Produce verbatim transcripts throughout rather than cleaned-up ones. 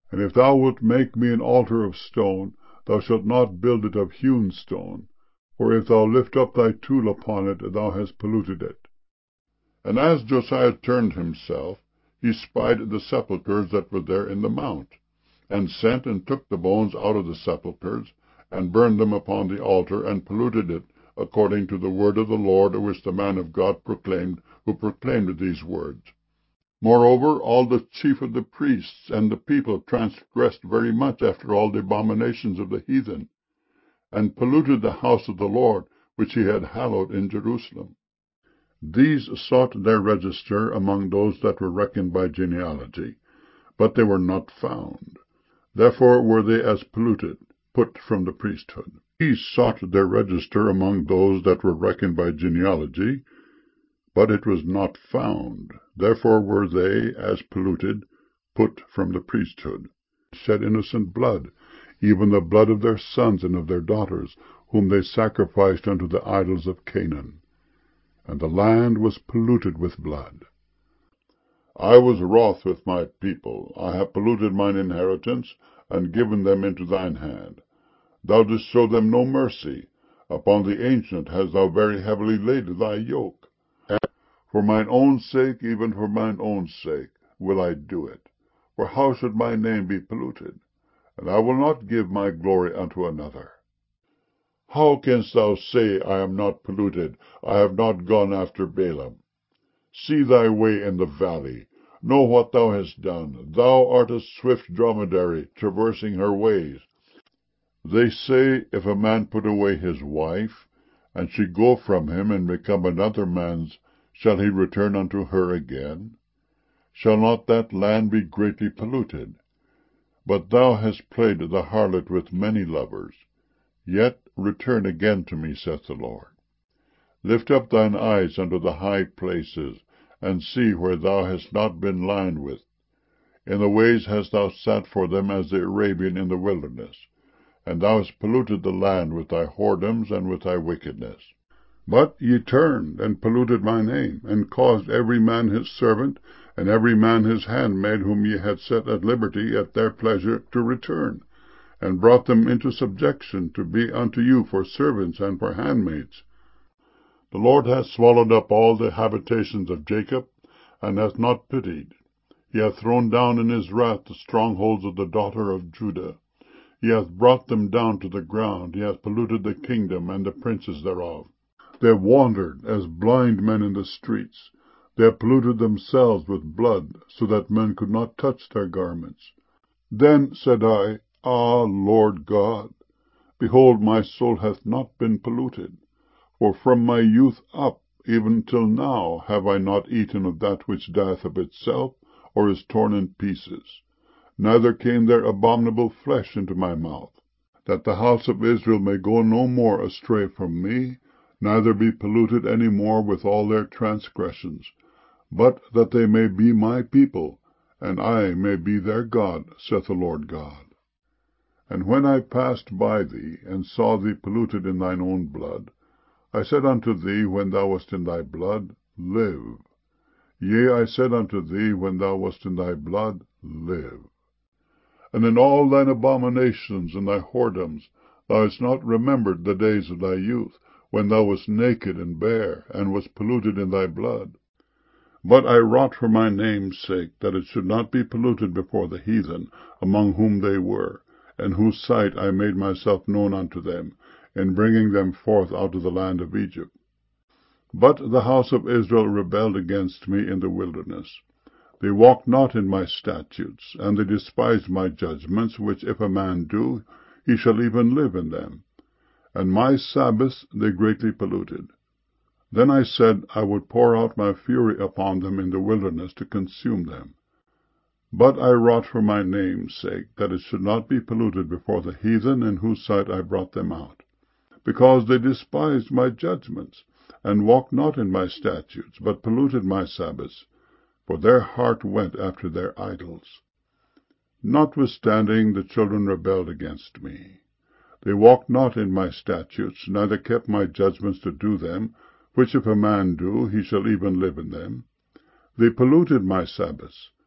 And if thou wilt make me an altar of stone, thou shalt not build it of hewn stone. For if thou lift up thy tool upon it, thou hast polluted it. And as Josiah turned himself, he spied the sepulchres that were there in the mount, and sent and took the bones out of the sepulchres, and burned them upon the altar, and polluted it, according to the word of the Lord, which the man of God proclaimed, who proclaimed these words. Moreover, all the chief of the priests and the people transgressed very much after all the abominations of the heathen, and polluted the house of the Lord, which he had hallowed in Jerusalem. These sought their register among those that were reckoned by genealogy, but they were not found. Therefore were they as polluted, put from the priesthood. These sought their register among those that were reckoned by genealogy, but it was not found. Therefore were they as polluted, put from the priesthood. Shed innocent blood, even the blood of their sons and of their daughters, whom they sacrificed unto the idols of Canaan. And the land was polluted with blood. I was wroth with my people. I have polluted mine inheritance, and given them into thine hand. Thou didst show them no mercy. Upon the ancient hast thou very heavily laid thy yoke. And for mine own sake, even for mine own sake, will I do it. For how should my name be polluted? And I will not give my glory unto another. How canst thou say, I am not polluted, I have not gone after Balaam? See thy way in the valley, know what thou hast done. Thou art a swift dromedary, traversing her ways. They say, if a man put away his wife, and she go from him, and become another man's, shall he return unto her again? Shall not that land be greatly polluted? But thou hast played the harlot with many lovers. Yet return again to me, saith the Lord. Lift up thine eyes unto the high places, and see where thou hast not been lined with. In the ways hast thou sat for them as the Arabian in the wilderness, and thou hast polluted the land with thy whoredoms and with thy wickedness. But ye turned, and polluted my name, and caused every man his servant, and every man his handmaid, whom ye had set at liberty at their pleasure, to return, and brought them into subjection, to be unto you for servants and for handmaids. The Lord hath swallowed up all the habitations of Jacob, and hath not pitied. He hath thrown down in his wrath the strongholds of the daughter of Judah. He hath brought them down to the ground. He hath polluted the kingdom and the princes thereof. They have wandered as blind men in the streets. They have polluted themselves with blood, so that men could not touch their garments. Then said I, Ah, Lord God, behold, my soul hath not been polluted. For from my youth up, even till now, have I not eaten of that which dieth of itself, or is torn in pieces. Neither came there abominable flesh into my mouth, that the house of Israel may go no more astray from me, neither be polluted any more with all their transgressions, but that they may be my people, and I may be their God, saith the Lord God. And when I passed by thee, and saw thee polluted in thine own blood, I said unto thee, when thou wast in thy blood, live. Yea, I said unto thee, when thou wast in thy blood, live. And in all thine abominations and thy whoredoms thou hast not remembered the days of thy youth, when thou wast naked and bare, and wast polluted in thy blood. But I wrought for my name's sake, that it should not be polluted before the heathen, among whom they were, in whose sight I made myself known unto them, in bringing them forth out of the land of Egypt. But the house of Israel rebelled against me in the wilderness. They walked not in my statutes, and they despised my judgments, which if a man do, he shall even live in them. And my Sabbaths they greatly polluted. Then I said, I would pour out my fury upon them in the wilderness to consume them. But I wrought for my name's sake, that it should not be polluted before the heathen, in whose sight I brought them out. Because they despised my judgments, and walked not in my statutes, but polluted my Sabbaths, for their heart went after their idols. Notwithstanding the children rebelled against me. They walked not in my statutes, neither kept my judgments to do them, which if a man do, he shall even live in them. They polluted my Sabbaths.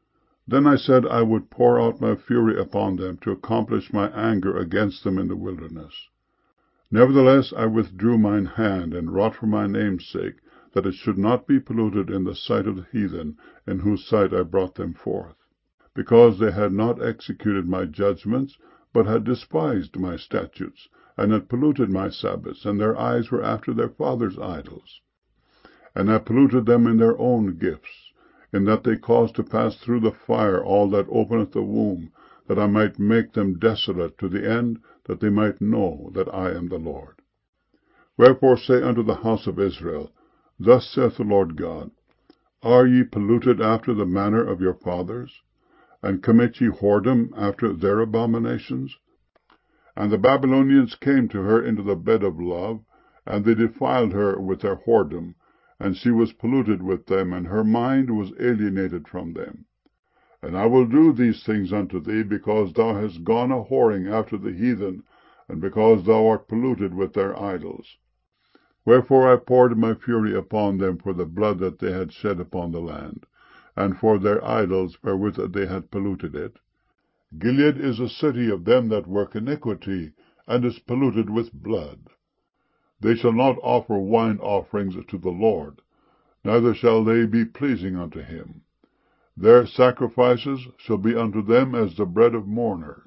Then I said I would pour out my fury upon them to accomplish my anger against them in the wilderness. Nevertheless I withdrew mine hand, and wrought for my name's sake, that it should not be polluted in the sight of the heathen, in whose sight I brought them forth, because they had not executed my judgments, but had despised my statutes, and had polluted my Sabbaths, and their eyes were after their fathers' idols. And I polluted them in their own gifts, in that they caused to pass through the fire all that openeth the womb, that I might make them desolate, to the end that they might know that I am the Lord. Wherefore say unto the house of Israel, Thus saith the Lord God, Are ye polluted after the manner of your fathers? And commit ye whoredom after their abominations? And the Babylonians came to her into the bed of love, and they defiled her with their whoredom, and she was polluted with them, and her mind was alienated from them. And I will do these things unto thee, because thou hast gone a whoring after the heathen, and because thou art polluted with their idols. Wherefore I poured my fury upon them for the blood that they had shed upon the land, and for their idols wherewith they had polluted it. Gilead is a city of them that work iniquity, and is polluted with blood. They shall not offer wine offerings to the Lord, neither shall they be pleasing unto him. Their sacrifices shall be unto them as the bread of mourners.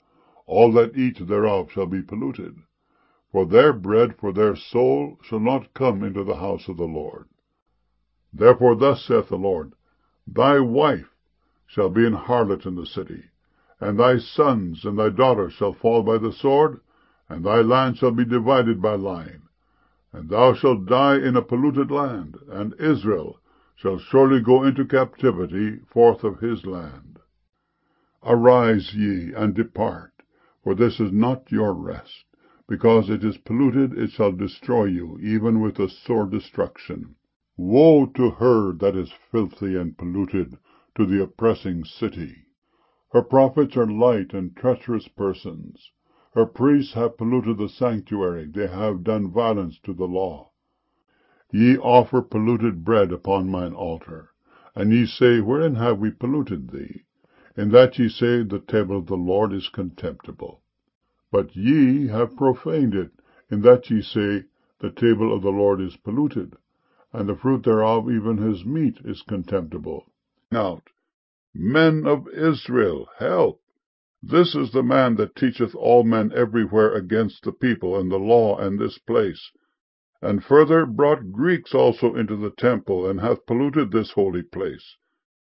All that eat thereof shall be polluted. For their bread for their soul shall not come into the house of the Lord. Therefore thus saith the Lord, Thy wife shall be an harlot in the city, and thy sons and thy daughters shall fall by the sword, and thy land shall be divided by lying. And thou shalt die in a polluted land, and Israel shall surely go into captivity forth of his land. Arise ye, and depart, for this is not your rest. Because it is polluted, it shall destroy you, even with a sore destruction. Woe to her that is filthy and polluted, to the oppressing city! Her prophets are light and treacherous persons. Her priests have polluted the sanctuary, they have done violence to the law. Ye offer polluted bread upon mine altar, and ye say, Wherein have we polluted thee? In that ye say, The table of the Lord is contemptible. But ye have profaned it, in that ye say, The table of the Lord is polluted, and the fruit thereof, even his meat, is contemptible. Out, men of Israel, help! This is the man that teacheth all men everywhere against the people and the law and this place, and further brought Greeks also into the temple, and hath polluted this holy place.